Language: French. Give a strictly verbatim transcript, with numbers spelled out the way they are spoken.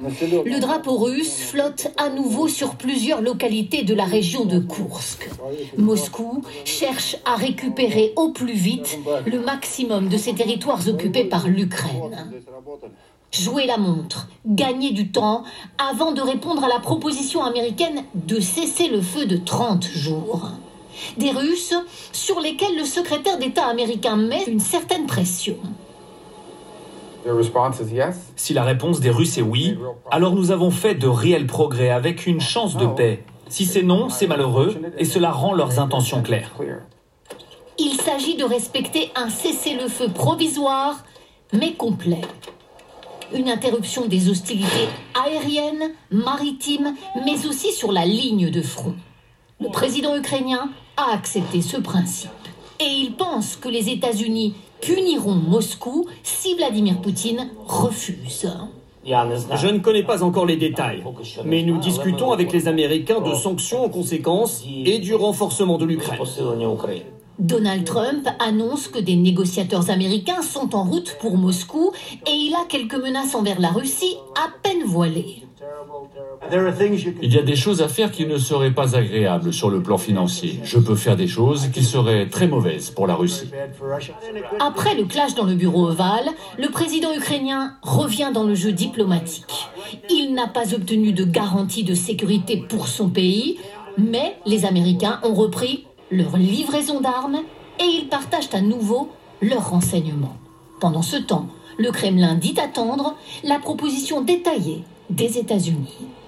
Le drapeau russe flotte à nouveau sur plusieurs localités de la région de Koursk. Moscou cherche à récupérer au plus vite le maximum de ces territoires occupés par l'Ukraine. Jouer la montre, gagner du temps avant de répondre à la proposition américaine de cesser le feu de trente jours. Des Russes sur lesquels le secrétaire d'État américain met une certaine pression. Si la réponse des Russes est oui, alors nous avons fait de réels progrès avec une chance de paix. Si c'est non, c'est malheureux et cela rend leurs intentions claires. Il s'agit de respecter un cessez-le-feu provisoire, mais complet. Une interruption des hostilités aériennes, maritimes, mais aussi sur la ligne de front. Le président ukrainien a accepté ce principe. Et il pense que les États-Unis puniront Moscou si Vladimir Poutine refuse. Je ne connais pas encore les détails, mais nous discutons avec les Américains de sanctions en conséquence et du renforcement de l'Ukraine. Donald Trump annonce que des négociateurs américains sont en route pour Moscou et il a quelques menaces envers la Russie à peine voilées. Il y a des choses à faire qui ne seraient pas agréables sur le plan financier. Je peux faire des choses qui seraient très mauvaises pour la Russie. Après le clash dans le bureau ovale, le président ukrainien revient dans le jeu diplomatique. Il n'a pas obtenu de garantie de sécurité pour son pays, mais les Américains ont repris leur livraison d'armes et ils partagent à nouveau leurs renseignements. Pendant ce temps, le Kremlin dit attendre la proposition détaillée des États-Unis.